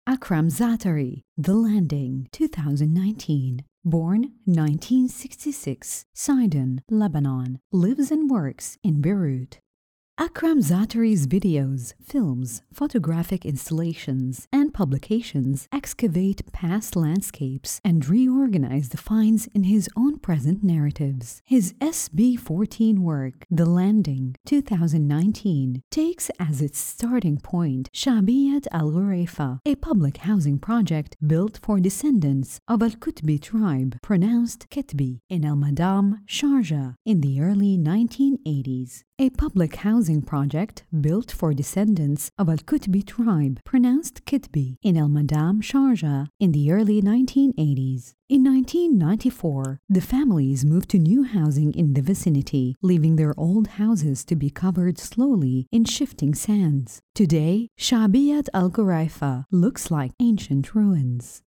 Akram Zaatari, The Landing, 2019. Born 1966, Sidon, Lebanon, lives and works in Beirut. Akram Zaatari's videos, films, photographic installations, and publications excavate past landscapes and reorganize the finds in his own present narratives. His SB14 work, The Landing, 2019, takes as its starting point Shabiyat Al-Ghuraifa, a public housing project built for descendants of Al-Qutbi tribe, pronounced Kitbi, in Al-Madam, Sharjah, in the early 1980s. A public housing project built for descendants of Al-Qutbi tribe, pronounced Kitbi, in Al-Madam, Sharjah, in the early 1980s. In 1994, the families moved to new housing in the vicinity, leaving their old houses to be covered slowly in shifting sands. Today, Shabiyat Al-Ghuraifa looks like ancient ruins.